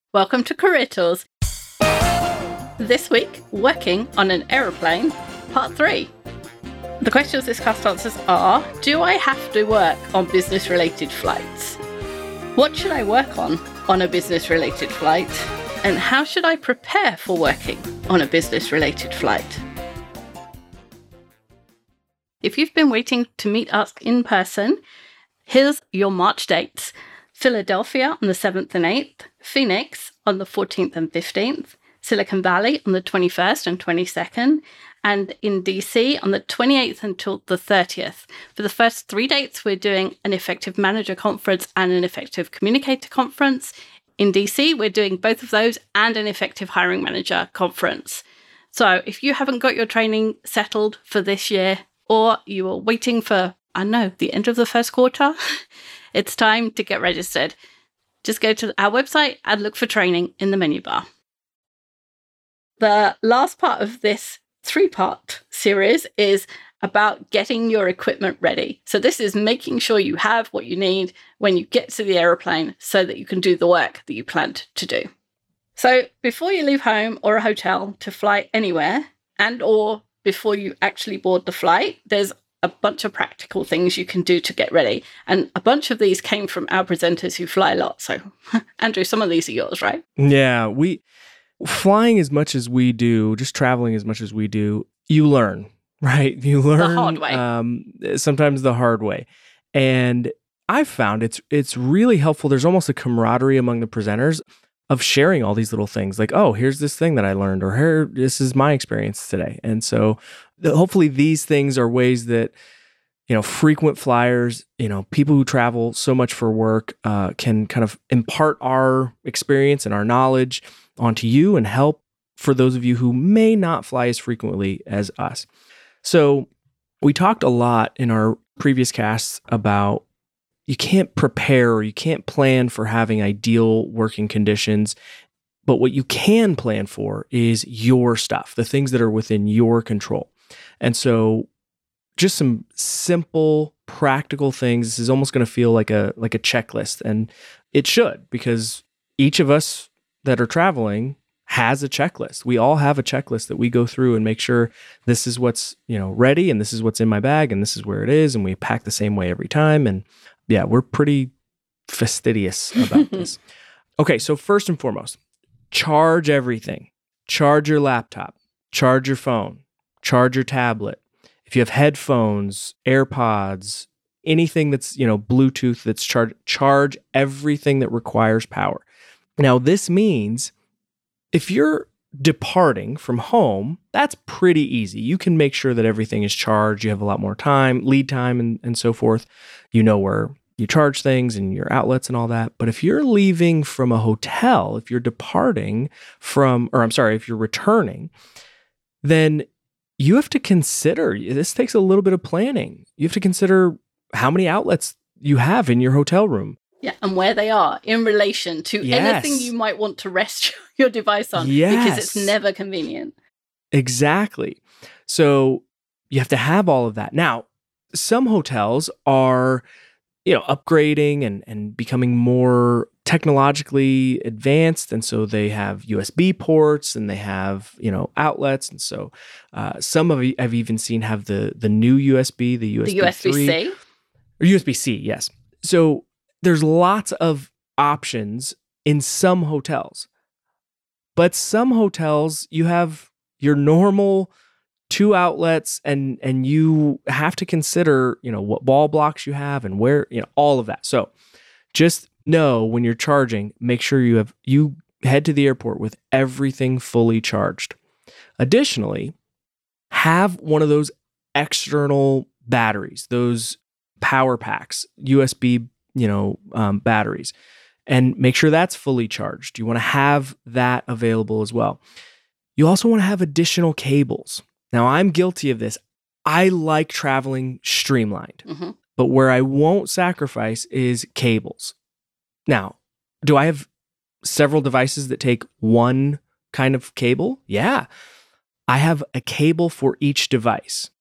Welcome to Career Tools. This week, working on an aeroplane, part 3. The questions this cast answers are, do I have to work on business-related flights? What should I work on a business-related flight? And how should I prepare for working on a business-related flight? If you've been waiting to meet us in person, here's your March dates. Philadelphia on the 7th and 8th, Phoenix on the 14th and 15th, Silicon Valley on the 21st and 22nd, and in DC on the 28th until the 30th. For the first 3 dates, we're doing an Effective Manager Conference and an Effective Communicator Conference. In DC, we're doing both of those and an Effective Hiring Manager Conference. So if you haven't got your training settled for this year, or you are waiting for, the end of the first quarter, it's time to get registered. Just go to our website and look for training in the menu bar. The last part of this 3-part series is about getting your equipment ready. So this is making sure you have what you need when you get to the aeroplane so that you can do the work that you planned to do. So before you leave home or a hotel to fly anywhere, and or before you actually board the flight, there's a bunch of practical things you can do to get ready. And a bunch of these came from our presenters who fly a lot. So Andrew, some of these are yours, right? Yeah, flying as much as we do, just traveling as much as we do, you learn, right? You learn the hard way. Sometimes the hard way. And I've found it's really helpful. There's almost a camaraderie among the presenters of sharing all these little things like, oh, here's this thing that I learned, or here, this is my experience today. And so hopefully these things are ways that, frequent flyers, people who travel so much for work can kind of impart our experience and our knowledge onto you and help for those of you who may not fly as frequently as us. So we talked a lot in our previous casts about you can't prepare or you can't plan for having ideal working conditions, but what you can plan for is your stuff, the things that are within your control. And so just some simple, practical things. This is almost going to feel like a checklist, and it should, because each of us that are traveling has a checklist. We all have a checklist that we go through and make sure this is what's, ready, and this is what's in my bag, and this is where it is, and we pack the same way every time. And yeah, we're pretty fastidious about this. Okay, so first and foremost, charge everything. Charge your laptop, charge your phone, charge your tablet. If you have headphones, AirPods, anything that's, Bluetooth that's charge everything that requires power. Now, this means if you're departing from home, that's pretty easy. You can make sure that everything is charged. You have a lot more time, lead time, and so forth. You know where you charge things and your outlets and all that. But if you're leaving from a hotel, if you're if you're returning, then you have to consider, this takes a little bit of planning. You have to consider how many outlets you have in your hotel room. Yeah, and where they are in relation to anything you might want to rest your device on, because it's never convenient. Exactly. So you have to have all of that. Now, some hotels are, upgrading and becoming more technologically advanced. And so they have USB ports and they have, outlets. And so some of I've even seen have the new USB, the USB-C. Or USB-C, yes. So there's lots of options in some hotels. But some hotels, you have your normal 2 outlets and you have to consider, what wall blocks you have and where, all of that. So just know when you're charging, make sure you head to the airport with everything fully charged. Additionally, have one of those external batteries, those power packs, USB, batteries, and make sure that's fully charged. You want to have that available as well. You also want to have additional cables. Now, I'm guilty of this. I like traveling streamlined, but where I won't sacrifice is cables. Now, do I have several devices that take one kind of cable? Yeah. I have a cable for each device.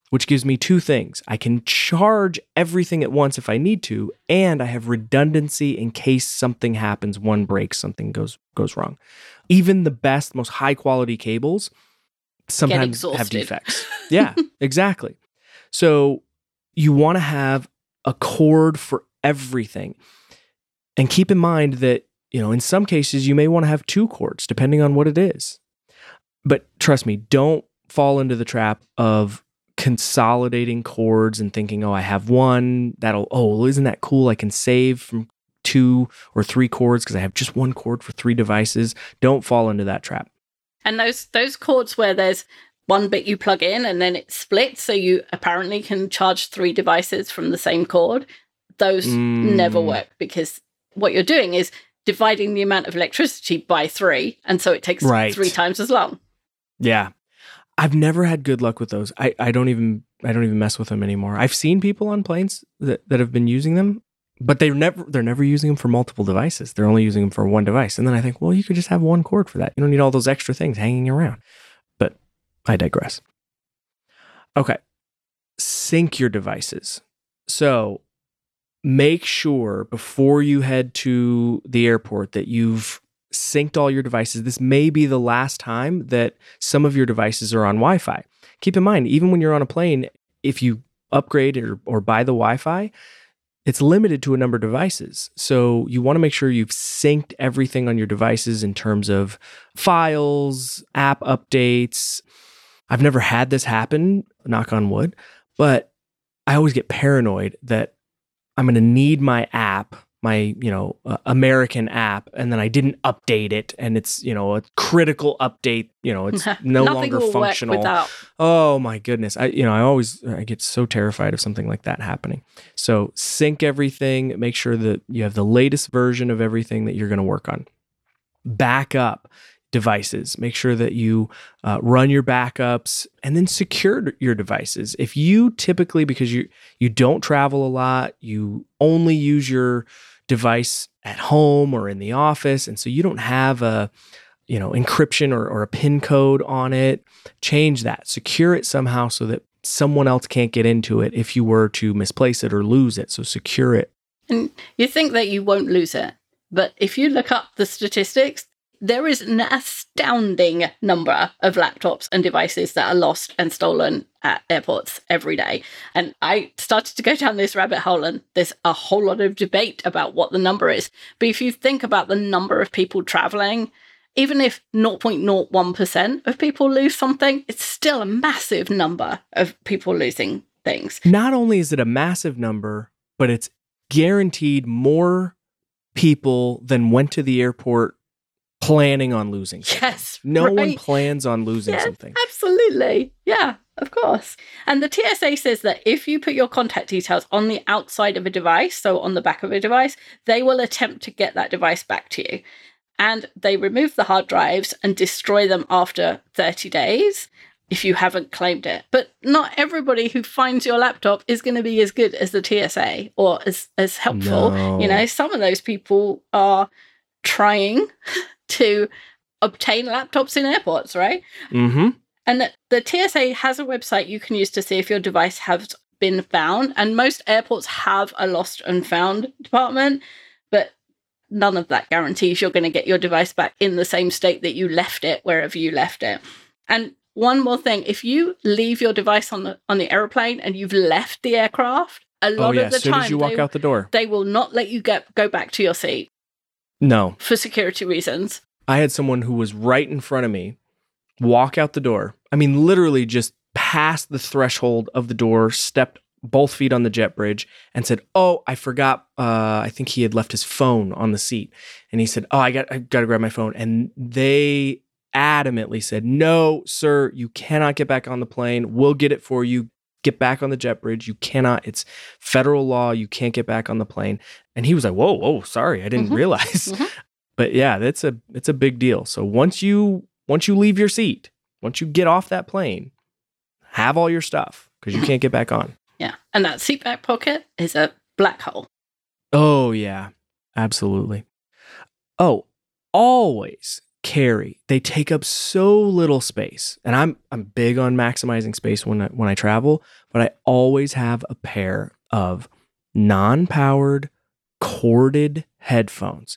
which gives me two things. I can charge everything at once if I need to, and I have redundancy in case something happens, one breaks, something goes wrong. Even the best, most high quality cables sometimes have defects. Yeah, exactly. So you want to have a cord for everything. And keep in mind that, in some cases you may want to have two cords depending on what it is. But trust me, don't fall into the trap of consolidating cords and thinking, I have one isn't that cool? I can save from 2 or 3 cords because I have just one cord for 3 devices. Don't fall into that trap. And those cords where there's one bit you plug in and then it splits, so you apparently can charge 3 devices from the same cord, those never work, because what you're doing is dividing the amount of electricity by 3, and so it takes 3 times as long. Yeah. I've never had good luck with those. I don't even mess with them anymore. I've seen people on planes that have been using them, but they're never using them for multiple devices. They're only using them for one device. And then I think, well, you could just have one cord for that. You don't need all those extra things hanging around. But I digress. Okay. Sync your devices. So make sure before you head to the airport that you've synced all your devices. This may be the last time that some of your devices are on Wi-Fi. Keep in mind, even when you're on a plane, if you upgrade or buy the Wi-Fi, it's limited to a number of devices. So you want to make sure you've synced everything on your devices in terms of files, app updates. I've never had this happen, knock on wood, but I always get paranoid that I'm going to need my app, my, American app, and then I didn't update it, and it's, a critical update, it's no longer functional. Oh my goodness. I get so terrified of something like that happening. So sync everything, make sure that you have the latest version of everything that you're going to work on. Backup devices. Make sure that you run your backups and then secure your devices. If you typically, because you don't travel a lot, you only use your device at home or in the office, and so you don't have a encryption or a PIN code on it, change that. Secure it somehow so that someone else can't get into it if you were to misplace it or lose it. So secure it. And you think that you won't lose it, but if you look up the statistics, there is an astounding number of laptops and devices that are lost and stolen at airports every day. And I started to go down this rabbit hole, and there's a whole lot of debate about what the number is. But if you think about the number of people traveling, even if 0.01% of people lose something, it's still a massive number of people losing things. Not only is it a massive number, but it's guaranteed more people than went to the airport planning on losing something. Yes. No one plans on losing something. Absolutely. Yeah, of course. And the TSA says that if you put your contact details on the outside of a device, so on the back of a device, they will attempt to get that device back to you. And they remove the hard drives and destroy them after 30 days if you haven't claimed it. But not everybody who finds your laptop is going to be as good as the TSA or as helpful. No. Some of those people are trying to obtain laptops in airports, right? Mm-hmm. And the TSA has a website you can use to see if your device has been found. And most airports have a lost and found department, but none of that guarantees you're going to get your device back in the same state that you left it, wherever you left it. And one more thing, if you leave your device on the airplane and you've left the aircraft, a lot of the as soon time as you walk out the door, they will not let you go back to your seat. No. For security reasons. I had someone who was right in front of me walk out the door. I mean, literally just past the threshold of the door, stepped both feet on the jet bridge and said, "Oh, I forgot. I think he had left his phone on the seat." And he said, "Oh, I got to grab my phone." And they adamantly said, "No, sir, you cannot get back on the plane. We'll get it for you. Get back on the jet bridge. You cannot. It's federal law. You can't get back on the plane." And he was like, whoa, sorry, I didn't realize. Mm-hmm. But yeah, it's a big deal. So once you leave your seat, once you get off that plane, have all your stuff because you can't get back on. Yeah. And that seat back pocket is a black hole. Oh, yeah, absolutely. Oh, always carry. They take up so little space. And I'm big on maximizing space when I travel, but I always have a pair of non-powered corded headphones.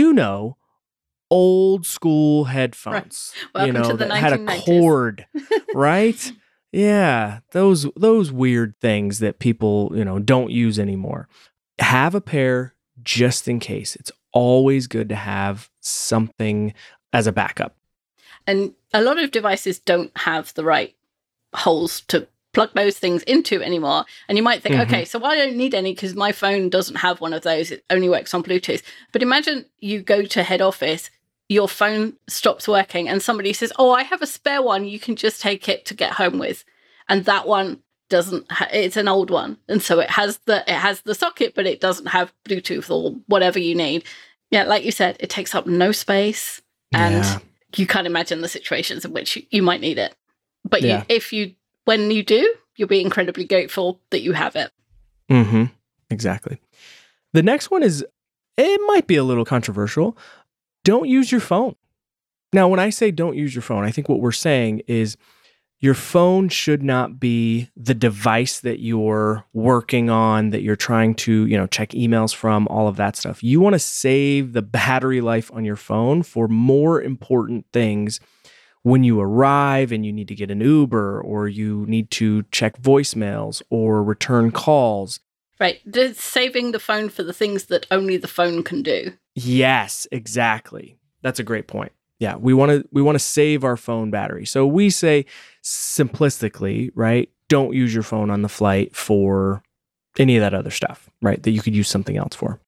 Old school headphones. Right. Welcome to the that had a 1990s. cord, right? Yeah, those weird things that people, don't use anymore. Have a pair just in case. It's always good to have something as a backup. And a lot of devices don't have the right holes to plug those things into anymore. And you might think, okay, so I don't need any because my phone doesn't have one of those. It only works on Bluetooth. But imagine you go to head office, your phone stops working, and somebody says, oh, I have a spare one. You can just take it to get home with. And that one doesn't, it's an old one. And so it has the socket, but it doesn't have Bluetooth or whatever you need. Yeah, like you said, it takes up no space. And you can't imagine the situations in which you might need it. But when you do, you'll be incredibly grateful that you have it. Mm-hmm. Exactly. The next one it might be a little controversial. Don't use your phone. Now, when I say don't use your phone, I think what we're saying is your phone should not be the device that you're working on, that you're trying to, check emails from, all of that stuff. You want to save the battery life on your phone for more important things when you arrive and you need to get an Uber, or you need to check voicemails or return calls. Right. Saving the phone for the things that only the phone can do. Yes, exactly. That's a great point. Yeah, we want to save our phone battery. So we say simplistically, right? Don't use your phone on the flight for any of that other stuff, right? That you could use something else for.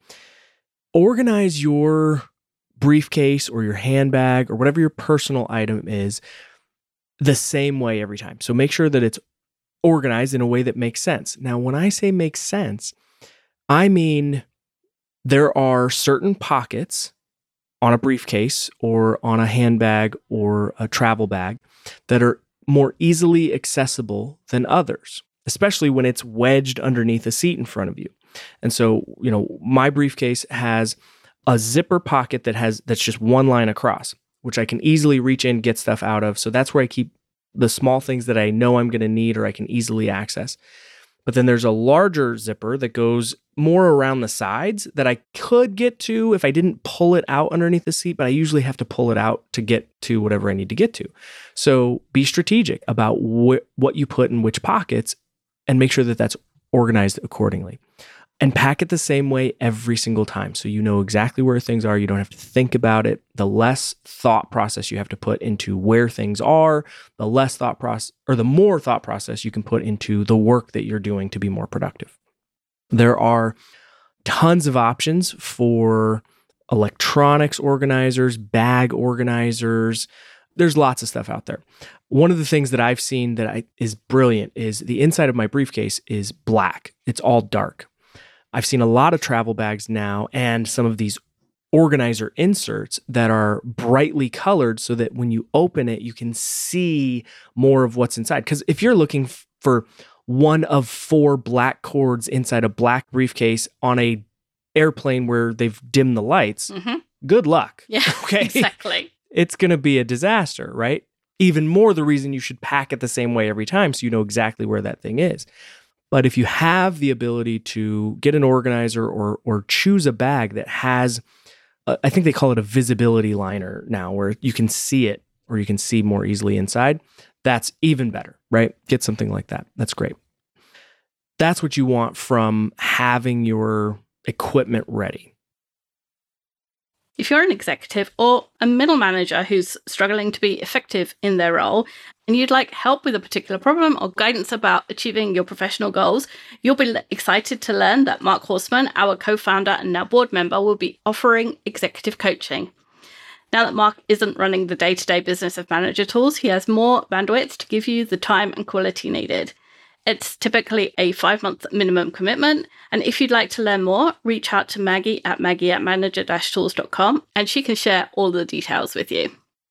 Organize your briefcase or your handbag or whatever your personal item is the same way every time. So make sure that it's organized in a way that makes sense. Now, when I say makes sense, I mean there are certain pockets on a briefcase or on a handbag or a travel bag that are more easily accessible than others, especially when it's wedged underneath a seat in front of you. And so, my briefcase has a zipper pocket that's just one line across, which I can easily reach in, get stuff out of. So that's where I keep the small things that I know I'm going to need or I can easily access. But then there's a larger zipper that goes more around the sides that I could get to if I didn't pull it out underneath the seat, but I usually have to pull it out to get to whatever I need to get to. So be strategic about what you put in which pockets and make sure that that's organized accordingly. And pack it the same way every single time. So you know exactly where things are. You don't have to think about it. The less thought process you have to put into where things are, the more thought process you can put into the work that you're doing to be more productive. There are tons of options for electronics organizers, bag organizers. There's lots of stuff out there. One of the things that I've seen that is brilliant is the inside of my briefcase is black. It's all dark. I've seen a lot of travel bags now and some of these organizer inserts that are brightly colored so that when you open it, you can see more of what's inside. Because if you're looking for one of 4 black cords inside a black briefcase on a airplane where they've dimmed the lights, good luck. Yeah, okay? Exactly. It's going to be a disaster, right? Even more the reason you should pack it the same way every time so you know exactly where that thing is. But if you have the ability to get an organizer or choose a bag that has, I think they call it a visibility liner now, where you can see it or you can see more easily inside, that's even better, right? Get something like that. That's great. That's what you want from having your equipment ready. If you're an executive or a middle manager who's struggling to be effective in their role, and you'd like help with a particular problem or guidance about achieving your professional goals, you'll be excited to learn that Mark Horstman, our co-founder and now board member, will be offering executive coaching. Now that Mark isn't running the day-to-day business of Manager Tools, he has more bandwidth to give you the time and quality needed. It's typically a 5-month minimum commitment. And if you'd like to learn more, reach out to Maggie at manager-tools.com and she can share all the details with you.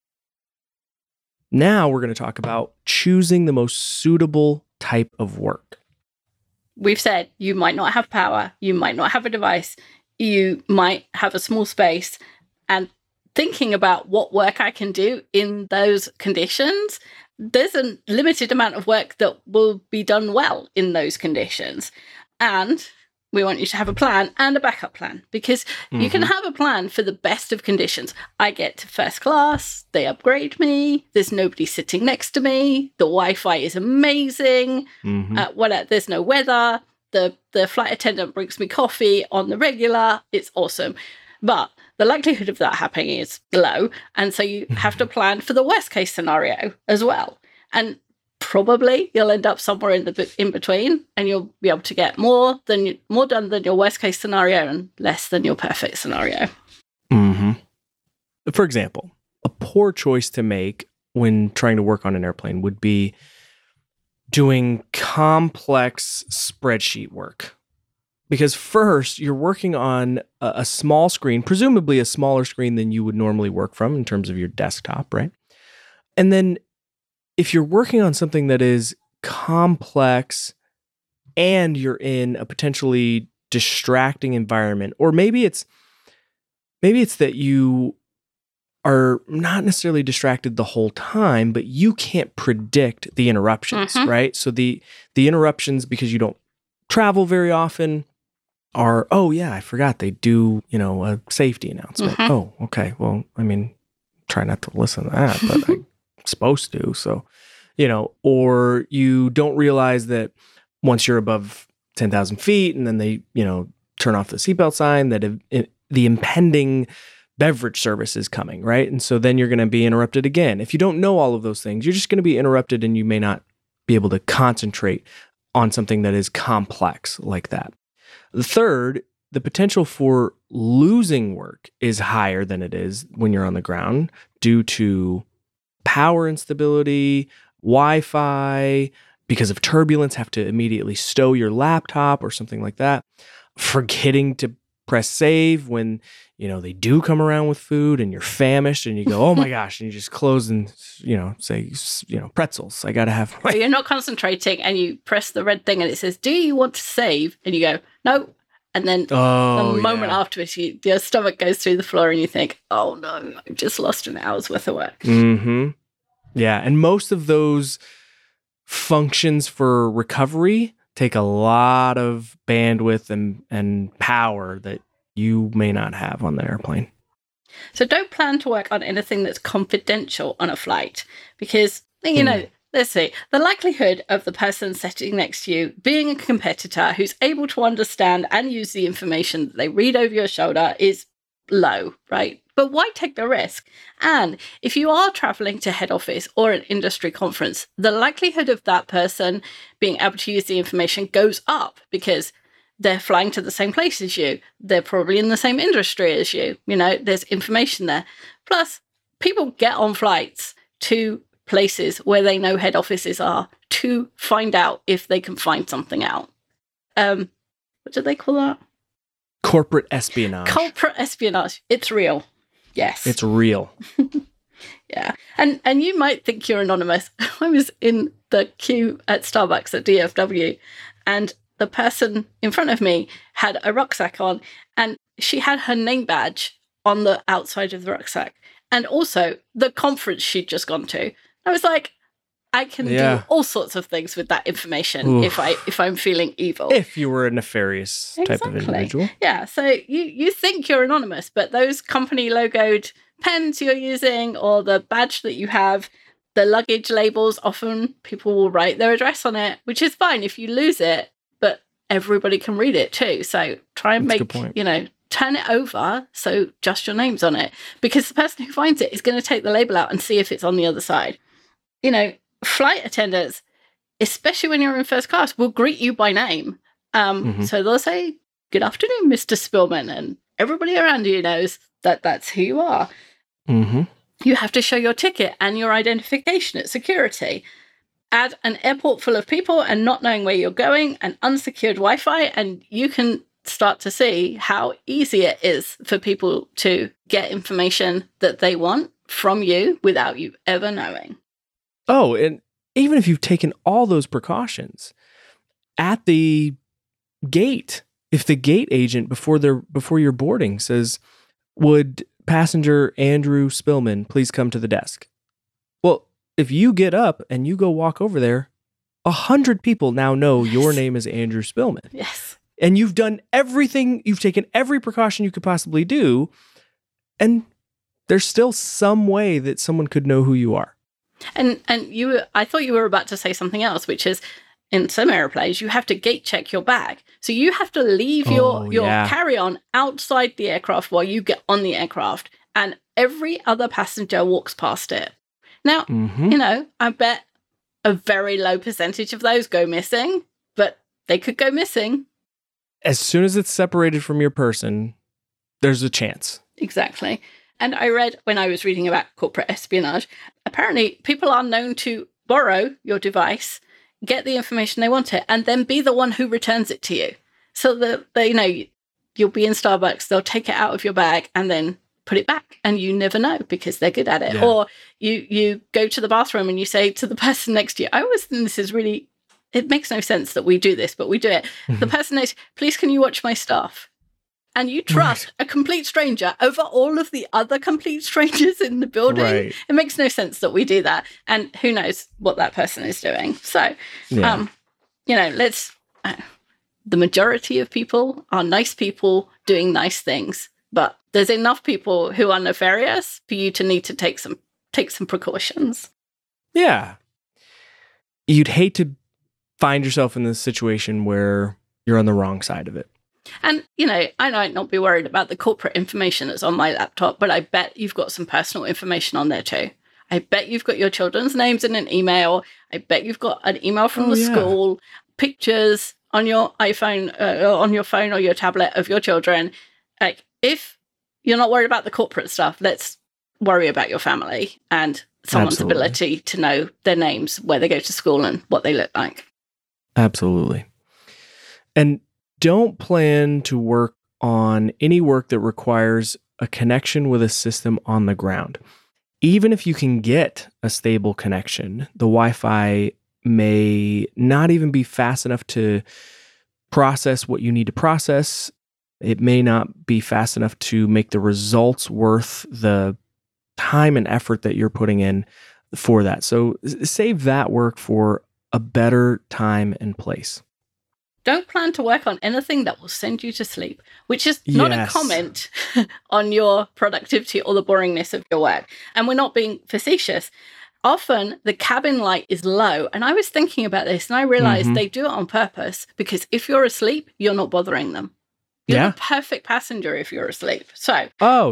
Now we're going to talk about choosing the most suitable type of work. We've said you might not have power, you might not have a device, you might have a small space, and thinking about what work I can do in those conditions, there's a limited amount of work that will be done well in those conditions. And we want you to have a plan and a backup plan, because you can have a plan for the best of conditions. I get to first class, they upgrade me, there's nobody sitting next to me, the Wi-Fi is amazing, there's no weather, the flight attendant brings me coffee on the regular, it's awesome. But the likelihood of that happening is low, and so you have to plan for the worst case scenario as well. And probably you'll end up somewhere in between, and you'll be able to get more done than your worst case scenario and less than your perfect scenario. For example, a poor choice to make when trying to work on an airplane would be doing complex spreadsheet work. Because first, you're working on a small screen, presumably a smaller screen than you would normally work from in terms of your desktop, right? And then if you're working on something that is complex and you're in a potentially distracting environment, or maybe it's that you are not necessarily distracted the whole time, but you can't predict the interruptions, right? So the interruptions, because you don't travel very often, are, oh yeah, I forgot they do, a safety announcement. Oh, okay. Well, I mean, try not to listen to that, but I'm supposed to. So, or you don't realize that once you're above 10,000 feet and then they, turn off the seatbelt sign, that the impending beverage service is coming, right? And so then you're going to be interrupted again. If you don't know all of those things, you're just going to be interrupted and you may not be able to concentrate on something that is complex like that. The third, the potential for losing work is higher than it is when you're on the ground due to power instability, Wi-Fi, because of turbulence, have to immediately stow your laptop or something like that. Forgetting to press save when, they do come around with food and you're famished and you go, oh my gosh, and you just close and, say, pretzels. I got to have. So you're not concentrating and you press the red thing and it says, do you want to save? And you go, no. And then the moment afterwards, your stomach goes through the floor and you think, oh no, I've just lost an hour's worth of work. Yeah. And most of those functions for recovery take a lot of bandwidth and power that you may not have on the airplane. So don't plan to work on anything that's confidential on a flight, because, let's see, the likelihood of the person sitting next to you being a competitor who's able to understand and use the information that they read over your shoulder is low, right? But why take the risk? And if you are traveling to head office or an industry conference, the likelihood of that person being able to use the information goes up because they're flying to the same place as you. They're probably in the same industry as you. There's information there. Plus, people get on flights to places where they know head offices are to find out if they can find something out. What do they call that? Corporate espionage. Corporate espionage. It's real. Yes. It's real. Yeah. And you might think you're anonymous. I was in the queue at Starbucks at DFW, and the person in front of me had a rucksack on, and she had her name badge on the outside of the rucksack, and also the conference she'd just gone to. I was like, I can do all sorts of things with that information if I'm feeling evil. If you were a nefarious type of individual. Yeah, so you think you're anonymous, but those company logoed pens you're using or the badge that you have, the luggage labels, often people will write their address on it, which is fine if you lose it, but everybody can read it too. So try and turn it over so just your name's on it, because the person who finds it is going to take the label out and see if it's on the other side. Flight attendants, especially when you're in first class, will greet you by name. So they'll say, good afternoon, Mr. Spillman. And everybody around you knows that that's who you are. You have to show your ticket and your identification at security. Add an airport full of people and not knowing where you're going and unsecured Wi-Fi, and you can start to see how easy it is for people to get information that they want from you without you ever knowing. Oh, and even if you've taken all those precautions at the gate, if the gate agent before your boarding would passenger Andrew Spillman, please come to the desk. Well, if you get up and you go walk over there, 100 people now know your name is Andrew Spillman. Yes. And you've done everything, you've taken every precaution you could possibly do, and there's still some way that someone could know who you are. And I thought you were about to say something else, which is in some airplanes, you have to gate check your bag. So you have to leave your carry-on outside the aircraft while you get on the aircraft, and every other passenger walks past it. Now, I bet a very low percentage of those go missing, but they could go missing. As soon as it's separated from your person, there's a chance. Exactly. And I read when I was reading about corporate espionage, apparently people are known to borrow your device, get the information they want it, and then be the one who returns it to you. So that they, you'll be in Starbucks, they'll take it out of your bag and then put it back, and you never know because they're good at it. Yeah. Or you go to the bathroom and you say to the person next to you, I always think this is really, it makes no sense that we do this, but we do it. The person next, please can you watch my stuff? And you trust a complete stranger over all of the other complete strangers in the building. Right. It makes no sense that we do that. And who knows what that person is doing. So, the majority of people are nice people doing nice things. But there's enough people who are nefarious for you to need to take some precautions. Yeah. You'd hate to find yourself in this situation where you're on the wrong side of it. And, I might not be worried about the corporate information that's on my laptop, but I bet you've got some personal information on there too. I bet you've got your children's names in an email. I bet you've got an email from the school, pictures on your iPhone, on your phone or your tablet of your children. Like, if you're not worried about the corporate stuff, let's worry about your family and someone's ability to know their names, where they go to school and what they look like. Absolutely. And don't plan to work on any work that requires a connection with a system on the ground. Even if you can get a stable connection, the Wi-Fi may not even be fast enough to process what you need to process. It may not be fast enough to make the results worth the time and effort that you're putting in for that. So save that work for a better time and place. Don't plan to work on anything that will send you to sleep, which is not a comment on your productivity or the boringness of your work. And we're not being facetious. Often the cabin light is low. And I was thinking about this and I realized they do it on purpose because if you're asleep, you're not bothering them. You're the perfect passenger if you're asleep. So,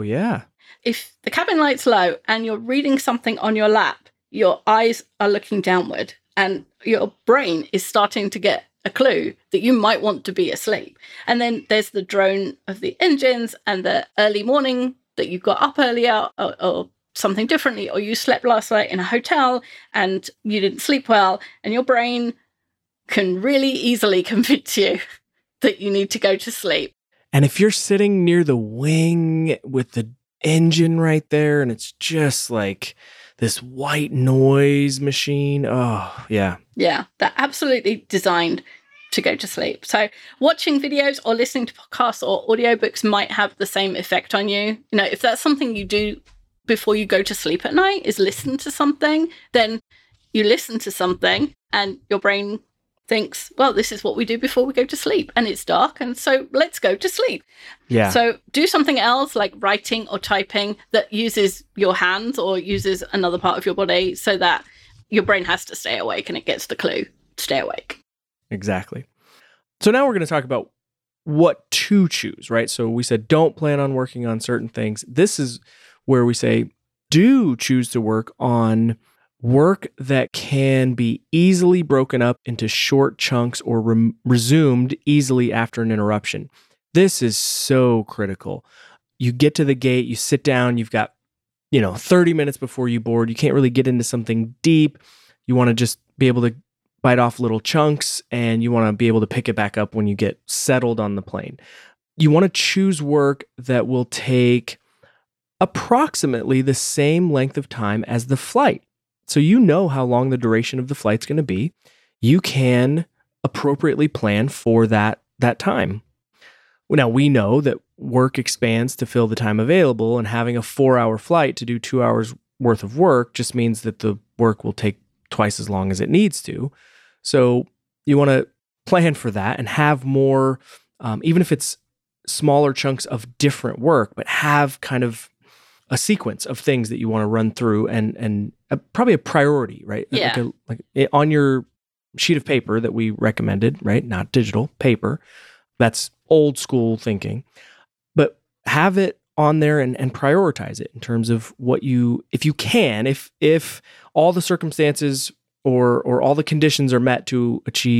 if the cabin light's low and you're reading something on your lap, your eyes are looking downward and your brain is starting to get a clue that you might want to be asleep. And then there's the drone of the engines and the early morning that you got up earlier or something differently, or you slept last night in a hotel and you didn't sleep well, and your brain can really easily convince you that you need to go to sleep. And if you're sitting near the wing with the engine right there and it's just like this white noise machine. Oh, yeah. Yeah, they're absolutely designed to go to sleep. So watching videos or listening to podcasts or audiobooks might have the same effect on you. If that's something you do before you go to sleep at night is listen to something, then you listen to something and your brain thinks, well, this is what we do before we go to sleep and it's dark and so let's go to sleep. Yeah. So do something else like writing or typing that uses your hands or uses another part of your body so that your brain has to stay awake and it gets the clue, stay awake. Exactly. So now we're going to talk about what to choose, right? So we said don't plan on working on certain things. This is where we say do choose to work on work that can be easily broken up into short chunks or resumed easily after an interruption. This is so critical. You get to the gate, you sit down, you've got, 30 minutes before you board. You can't really get into something deep. You want to just be able to bite off little chunks and you want to be able to pick it back up when you get settled on the plane. You want to choose work that will take approximately the same length of time as the flight. So you know how long the duration of the flight's going to be. You can appropriately plan for that time. Now, we know that work expands to fill the time available, and having a 4-hour flight to do 2 hours worth of work just means that the work will take twice as long as it needs to. So you want to plan for that and have more, even if it's smaller chunks of different work, but have kind of a sequence of things that you want to run through and probably a priority, right? Yeah. Like on your sheet of paper that we recommended, right? Not digital, paper. That's old school thinking. But have it on there and prioritize it in terms of what if you can, if all the circumstances or all the conditions are met to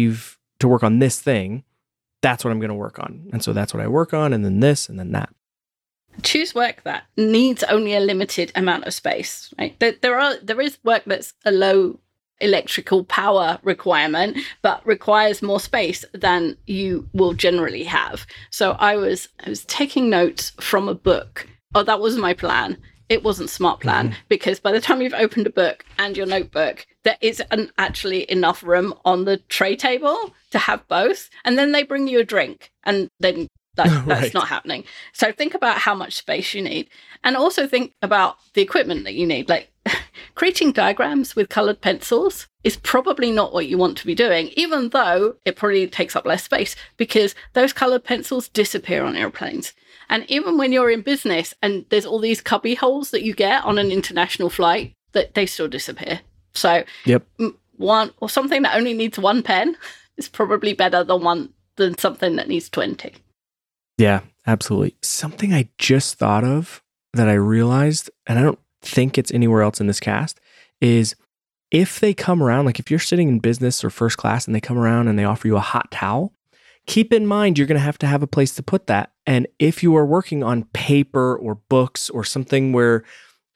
work on this thing, that's what I'm going to work on. And so that's what I work on, and then this, and then that. Choose work that needs only a limited amount of space, right? There is work that's a low electrical power requirement, but requires more space than you will generally have. So I was taking notes from a book. Oh, that was my plan. It wasn't smart plan, because by the time you've opened a book and your notebook, there isn't actually enough room on the tray table to have both. And then they bring you a drink, and then that's Right. not happening. So think about how much space you need, and also think about the equipment that you need. Like creating diagrams with colored pencils is probably not what you want to be doing, even though it probably takes up less space, because those colored pencils disappear on airplanes. And even when you're in business and there's all these cubby holes that you get on an international flight, that they still disappear. So Yep. one or something that only needs one pen is probably better than something that needs 20. Yeah, absolutely. Something I just thought of that I realized, and I don't think it's anywhere else in this cast, is if they come around, like if you're sitting in business or first class and they come around and they offer you a hot towel, keep in mind you're going to have a place to put that. And if you are working on paper or books or something where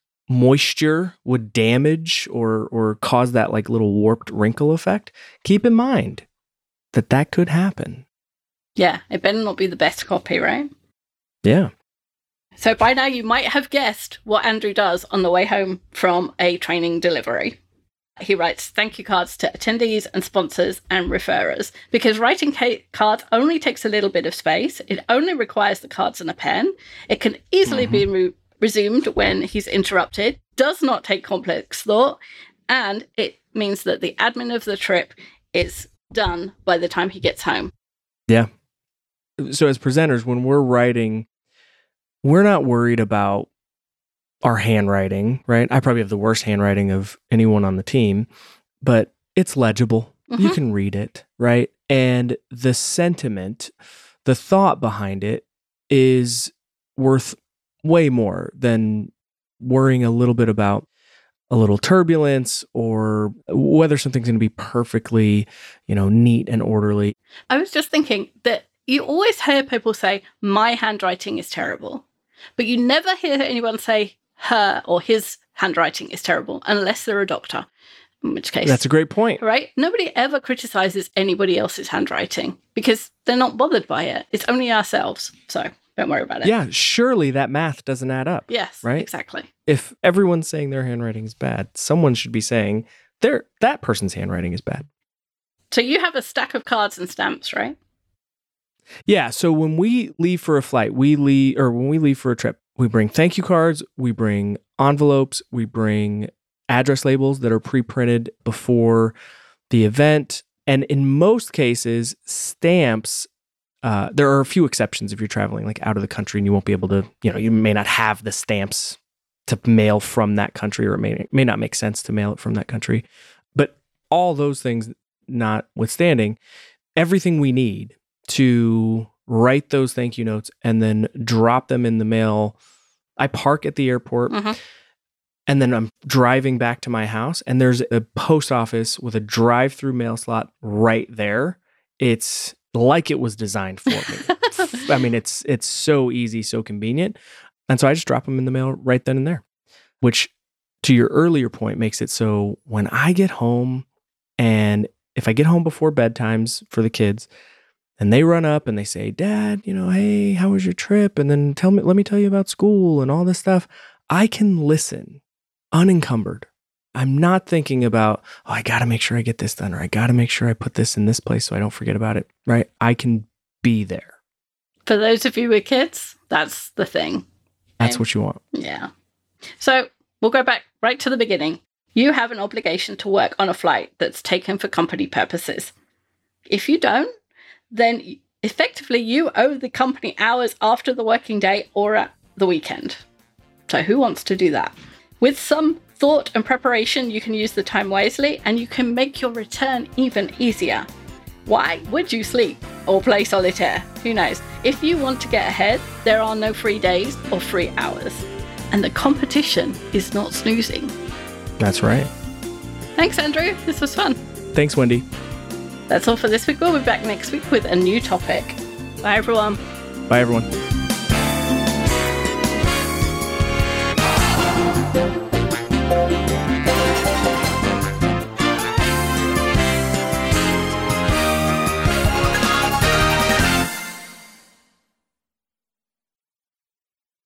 moisture would damage or cause that like little warped wrinkle effect, keep in mind that could happen. Yeah, it better not be the best copy, right? Yeah. So by now you might have guessed what Andrew does on the way home from a training delivery. He writes thank you cards to attendees and sponsors and referrers, because writing cards only takes a little bit of space. It only requires the cards and a pen. It can easily be resumed when he's interrupted, does not take complex thought, and it means that the admin of the trip is done by the time he gets home. Yeah. So as presenters, when we're writing, we're not worried about our handwriting, right? I probably have the worst handwriting of anyone on the team, but it's legible. You can read it, right? And the sentiment, the thought behind it is worth way more than worrying a little bit about a little turbulence or whether something's going to be perfectly, neat and orderly. I was just thinking that you always hear people say, my handwriting is terrible, but you never hear anyone say her or his handwriting is terrible unless they're a doctor, in which case... That's a great point. Right? Nobody ever criticizes anybody else's handwriting because they're not bothered by it. It's only ourselves. So don't worry about it. Yeah, surely that math doesn't add up. Yes, right? Exactly. If everyone's saying their handwriting is bad, someone should be saying that person's handwriting is bad. So you have a stack of cards and stamps, right? Yeah. So when we leave for a flight, when we leave for a trip, we bring thank you cards, we bring envelopes, we bring address labels that are pre-printed before the event. And in most cases, stamps, there are a few exceptions if you're traveling like out of the country and you won't be able to, you may not have the stamps to mail from that country, or it may not make sense to mail it from that country. But all those things notwithstanding, everything we need to write those thank you notes and then drop them in the mail. I park at the airport and then I'm driving back to my house and there's a post office with a drive-through mail slot right there. It's like it was designed for me. I mean, it's so easy, so convenient. And so I just drop them in the mail right then and there, which to your earlier point makes it so when I get home, and if I get home before bedtimes for the kids, and they run up and they say, Dad, hey, how was your trip? And then let me tell you about school and all this stuff. I can listen unencumbered. I'm not thinking about, I got to make sure I get this done, or I got to make sure I put this in this place so I don't forget about it, right? I can be there. For those of you with kids, that's the thing. That's what you want. Yeah. So we'll go back right to the beginning. You have an obligation to work on a flight that's taken for company purposes. If you don't, then effectively you owe the company hours after the working day or at the weekend. So who wants to do that? With some thought and preparation, you can use the time wisely and you can make your return even easier. Why would you sleep or play solitaire? Who knows? If you want to get ahead, there are no free days or free hours. And the competition is not snoozing. That's right. Thanks, Andrew. This was fun. Thanks, Wendy. That's all for this week. We'll be back next week with a new topic. Bye, everyone. Bye, everyone.